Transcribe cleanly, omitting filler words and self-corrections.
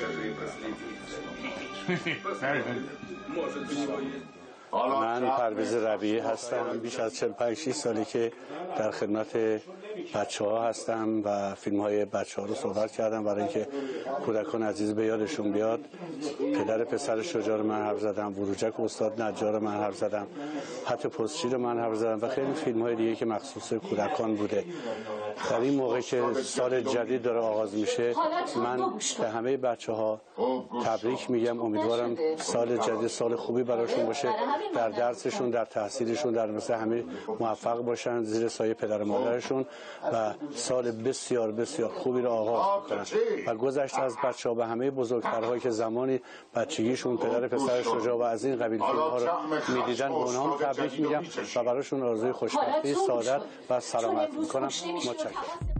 من پرویز ربیعی هستم. بیش از 45 سالی که در خدمت بچه‌ها هستم و فیلم‌های بچه‌ها رو صحبت کردم برای اینکه کودکان عزیز به یادشون بیاد. پدر پسر شجاع رو من حرف زدم، بروجک استاد نجار من حرف زدم، خط پستچی رو من حرف زدم و خیلی فیلم‌های دیگه که مخصوص کودکان بوده. در این موقع که سال جدید داره آغاز میشه، من به همه بچه‌ها تبریک میگم. امیدوارم سال جدید سال خوبی براشون باشه، در درسشون، در تحصیلشون، در مثل همه موفق باشن زیر سایه پدر و مادرشون و سال بسیار بسیار خوبی رو آغاز کنن. و گذشته از بچه‌ها به همه بزرگترهایی که زمانی بچگیشون پدر پسر شجاع و از این قبیل فیلم‌ها رو می‌دیدن، به اونها تبریک میگم و براشون آرزوی خوشبختی، سعادت و سلامت می‌کنم. متشکرم.